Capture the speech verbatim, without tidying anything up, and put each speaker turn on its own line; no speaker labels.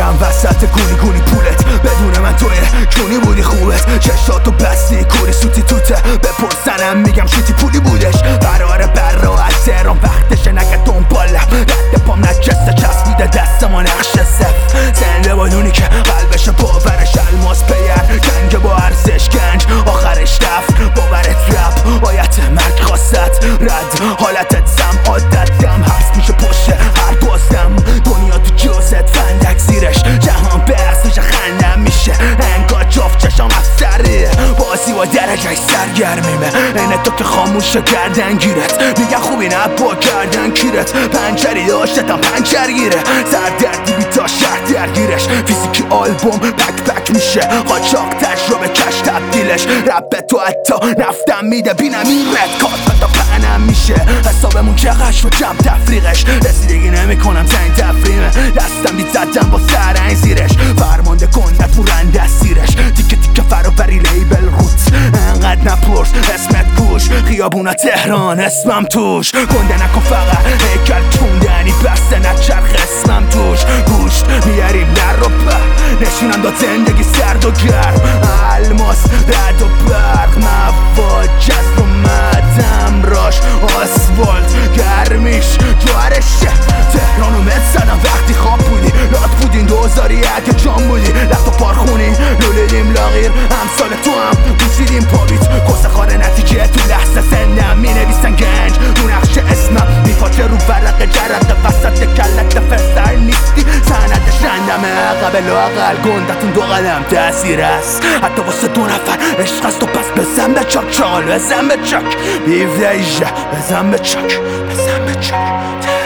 میرم وسط گونی گونی پولت، بدون من توی جونی بودی خوبت. چشاتو بستی کوری سوتی توته، بپرسنم میگم شیتی پولی بودش. قراره بر راحت تهران وقتشه نگه دنبالم، رد پام نجسته چسبیده دستم و نقش صف. زنده بادونی که قلبش باورش الماس پیر، جنگ با ارزش گنج آخرش رفت باورت رپ آیت مرگ خواست رد. حالتت زم عادتم هست میشه پشت هر بازدم، دنیا تو جوزت فندک زیرش، جهان به ارزش خندم میشه انگار جفت چشام افسره. بازی با درجه سرگرمیمه اینه تو که خاموش گردن گیرت، میگن خوبی نه با گردن گیرت. پنجری داشتم پنجر گیره، سردردی بی تا شهر درگیرش. فیزیکی آلبوم پک پک میشه، قاچاق تجربه کش تبدیلش. رب تو حتی نفتم میده بینم این رد کارت تا پهنم میشه. حسابمون چقدر و جمع تفریقش، رسیدگی نمی کنم زنگ تفریمه. دستم بید زدم با سرنگ زیرش، فرمانده کندت مورنده سیرش. تیکه تیکه فروبری لیبل روت، انقدر نپرس اسمت گوش. خیابونا تهران اسمم توش، گنده نکن فقط هیکل کوندنی بسته نچرخ اسمم توش. گوشت میاریم در رو پر نشونم داد زندگی سرد و گرم. الماس رد و برق مواد جذب اومدم راش، آسفالت گرمیش جوارشه. تهرانو مت زدم وقتی خواب بودی، لات بودین دوزاری اگه جان بودی. لخت و پارخونی لولیدیم لاغیر، همسال تو هم بوسیدیم پابیت. کسه خاره نتیجه تو لحظه زندم مینویسن گنج رو نقش اسمم، میفاچه رو ورق جرق وسط کلت دفستر نیستی. سندش رندمه عقب لاغل گندتون دو قدم تأثیر است، حتی واسه دو نفر عشق است. و پس بزن به چاک چال بزن به چاک بیفته ایجه بزن به چاک بزن به چاک.